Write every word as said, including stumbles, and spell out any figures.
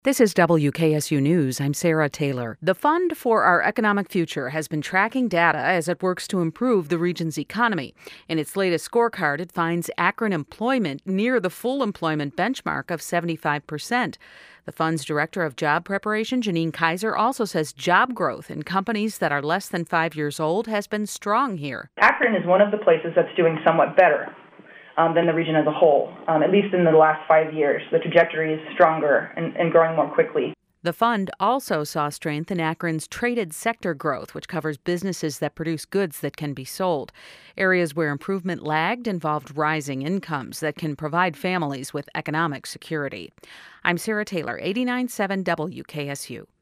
This is W K S U News. I'm Sarah Taylor. The Fund for Our Economic Future has been tracking data as it works to improve the region's economy. In its latest scorecard, it finds Akron employment near the full employment benchmark of seventy-five percent. The Fund's Director of Job Preparation, Janine Kaiser, also says job growth in companies that are less than five years old has been strong here. Akron is one of the places that's doing somewhat better Um, than the region as a whole, um, at least in the last five years. The trajectory is stronger and, and growing more quickly. The fund also saw strength in Akron's traded sector growth, which covers businesses that produce goods that can be sold. Areas where improvement lagged involved rising incomes that can provide families with economic security. I'm Sarah Taylor, eighty-nine point seven W K S U.